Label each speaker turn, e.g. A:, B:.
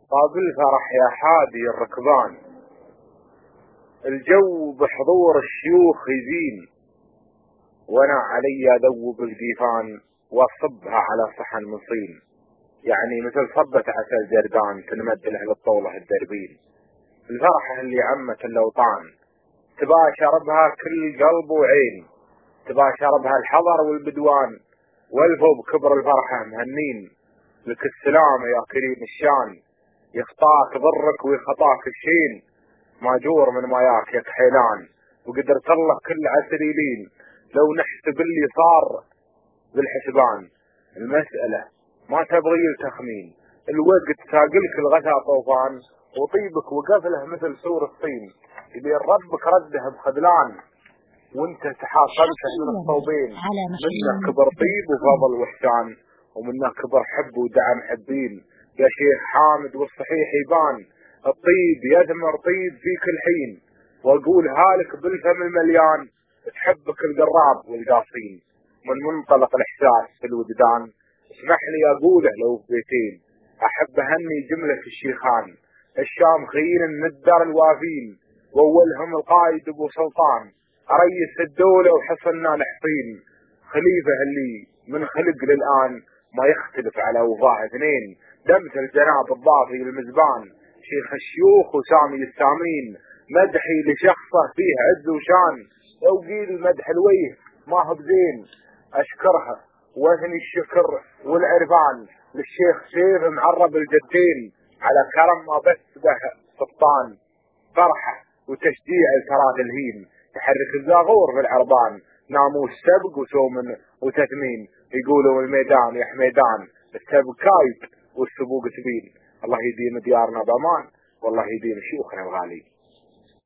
A: قابل فرح يا حادي الركبان، الجو بحضور الشيوخ يزين، وانا علي اذوب القيفان واصبها على صحن مصين. يعني مثل صبة عسل جردان تنمد له للطولة الدربين. الفرحة اللي عمت الاوطان تباشر بها كل قلب وعين، تباشر بها الحضر والبدوان، والفوا بكبر الفرحة مهنين. لك السلام يا كريم الشان، يخطاك ضرك ويخطاك الشين، ماجور من ماياك يا كحيلان، وقدرت الله كل عسريلين. لو نحسب اللي صار بالحسبان، المسألة ما تبغي التخمين، الوقت ساقلك الغثى طوفان، وطيبك وقفله مثل سور الصين. إذا ربك رده بخذلان، وانت تحاصلته من الصوبين، منك كبر طيب وفضل وحسان، ومنك كبر حب ودعم حبين. يا شيخ حامد والصحيح يبان، الطيب يثمر طيب في كل حين، واقول هالك بالفم المليان، تحبك القراب والقاصين. من منطلق الاحساس في الوجدان، اسمح لي اقوله لو في بيتين، احب اهني جملة الشيخان الشامخين الندر الوافين، واولهم القائد ابو سلطان رئيس الدولة وحصلنا نحصين. خليفة اللي من خلق للآن ما يختلف على وفاء اثنين، دمت الجناب الضافي المزبان شيخ الشيوخ وسامي السامين. مدحي لشخصه فيه عز وشان، لو قيل مدح الويه ما هو بزين. اشكرها واثني الشكر والعرفان للشيخ سيف معرب الجدين، على كرم ما بث به سلطان. فرحة وتشجيع التراث الهين، تحرك الزاغور في العربان، ناموس سبق وسوم وتثمين. يقولوا الميدان يا حميدان، السبق كايد والسبوق تبين. الله يديم ديارنا بامان، والله يديم شيوخنا الغالي.